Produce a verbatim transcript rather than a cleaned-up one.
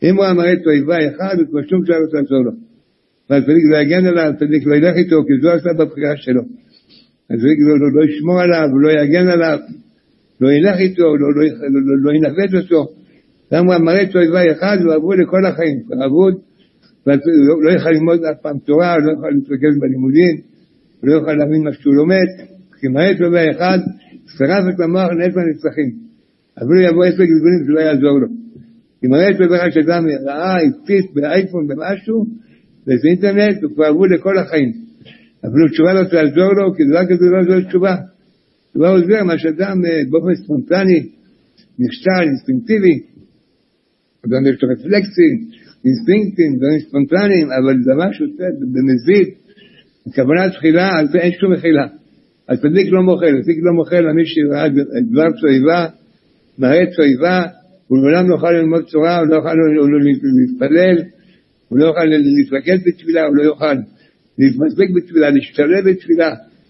אם הוא אמר את תועבה אחד, הוא כבר שום דבר לא תעזור לו. והצדיק לא יגן עליו, הצדיק לא ילך איתו, כי זו עשה בבחירה שלו. הצדיק לא, לא, לא ישמור עליו, לא יגן עליו, לא ילך איתו, לא, לא, לא, לא, לא ינווט אותו. גם הוא אמר את תועבה אחד, הוא עבוד לכל החיים, הוא עבוד, הוא לא יוכל ללמוד אף פעם תורה, הוא לא יוכל להתרכז בלימודים, הוא לא יוכל להבין מה שהוא לומד, כי מראה תועבה אחד, שרף את המוח לנצח נצחים. אבל הוא יבוא עשר גלגולים שלא יעזור לו. כי מראה תועבה אחד שאדם ראה, הפציץ באייפון במשהו, באיזה אינטרנט, הוא כבר עבוד לכל החיים. אבל תשובה לא תעזור לו, כי דבר כזה לא עזור תשובה. תשובה עוזר, מה שאדם באופן ספונטני, נכשל, אינסטינקטיבי, אדם יש לו רפלקסים, אינסטינקטים, דברים ספונטניים, אבל זה דבר שעושה במזיד, בכוונת תחילה, על זה אין שום מחילה. אז צדיק לא מוחל, צדיק לא מוחל למי שראה דבר תועבה, מראה תועבה, הוא לעולם לא יוכל ללמוד תורה, הוא לא יוכל להתפלל, הוא לא יוכל להתרכז בתפילה, הוא לא יוכל להתמסק בתפילה, להשתלב בתפילה.